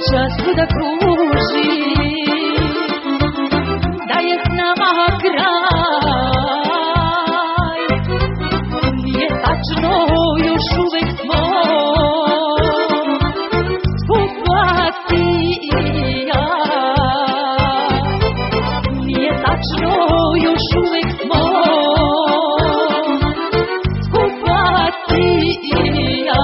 sreća svuda kruži, da je s nama kraj. Nije tačno, još uvek smo skupa ti i ja. Nije tačno, još uvek smo skupa ti i ja.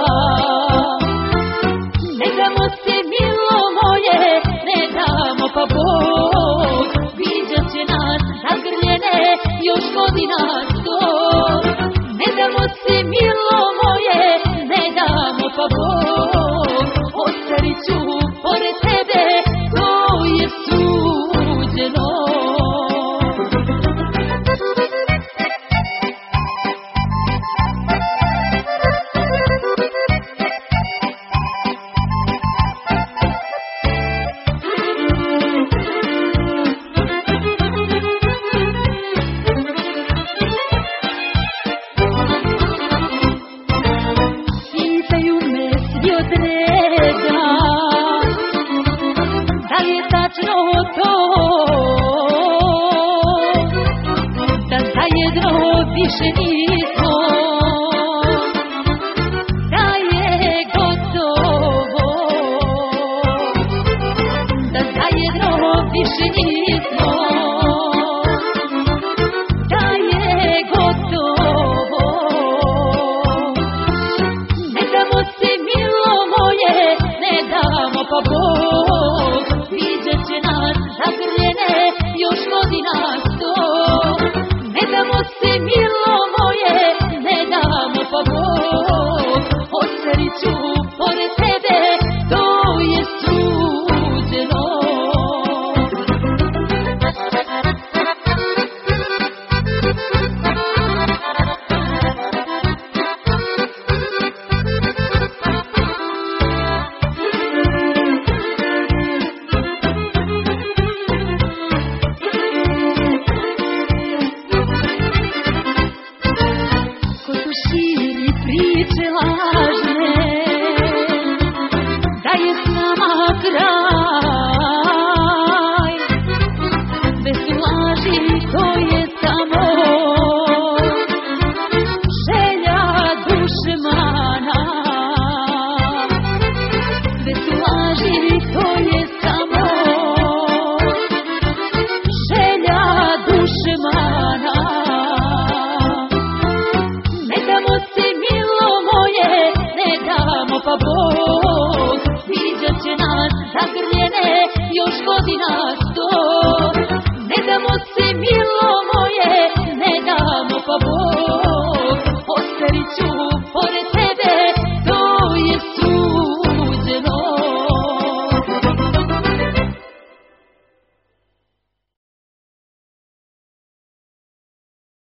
Ne damo se, milo moje, ne damo, pa Bog viđat će nas zagrljene još godina 100. Ne damo se, milo moje, ne damo, pa Bog ostarit ću pored tebe, to je suđeno. Da li je tačno to, da zajedno više nismo, da je gotovo, da zajedno više nismo, da je gotovo. Ne damo se, milo moje, ne damo, pa Bog viđat će nas zagrljene još godina 100. Ne damo se, milo moje, ne damo, pa Bog ostarit ću pored tebe, to je suđeno. Ko tu širi priče